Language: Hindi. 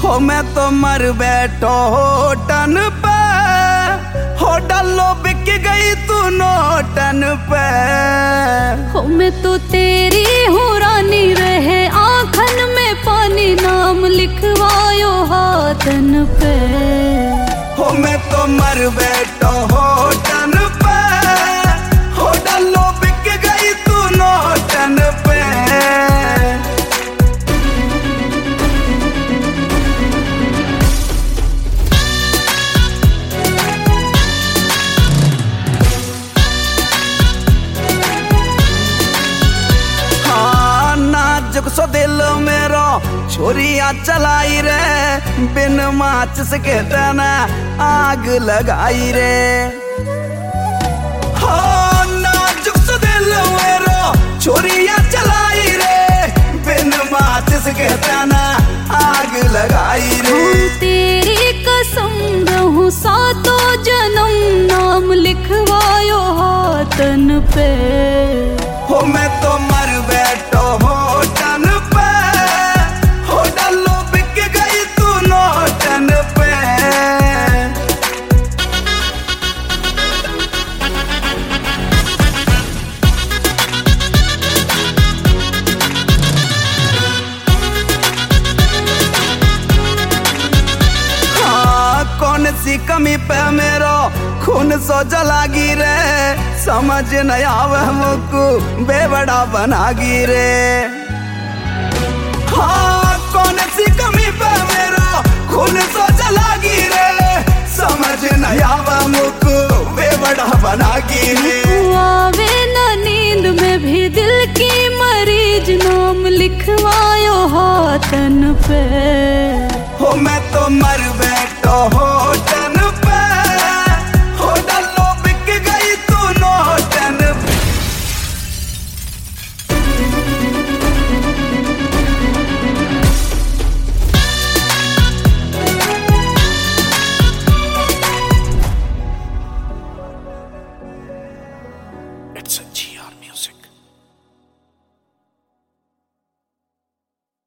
हो मैं तो मर बैठो होटन पे, हो डालो बिक गई तू नोटन पे। हो मैं तो तेरी हूँ रानी, रहे आँखन में पानी, नाम लिखवायो हाथन पे। हो मैं तो मर बैठो होटन पे, हो डालो बिक गई तू नोटन पे। नाजुक सो दिल मेरो छोरिया चलाई रे, बिन माचिस के तना आग लगाई रे। हो नाजुक सो दिल मेरो छोरिया चलाई रे, बिन माचिस के तना आग लगाई रे। तेरी कसम रहूं सातों जन्म, नाम लिखवायो हाथन पे। हो मैं तो मर बैठो होटन पे, हो डालो बिक गई तू नोटन पे। हाँ कौन सी कमी पे मेरो खून सो जलागी रे, समझ नहीं आवे मुझको बेवड़ा बनागी रे। हाँ कौन सी कमी पे मेरा खून सो जलागी रे, समझ नहीं आवे मुझको बेवड़ा बनागी रे। आवे न नींद में भी दिल की मरीज, नाम लिखवायो हाथन पे। हो मैं तो मर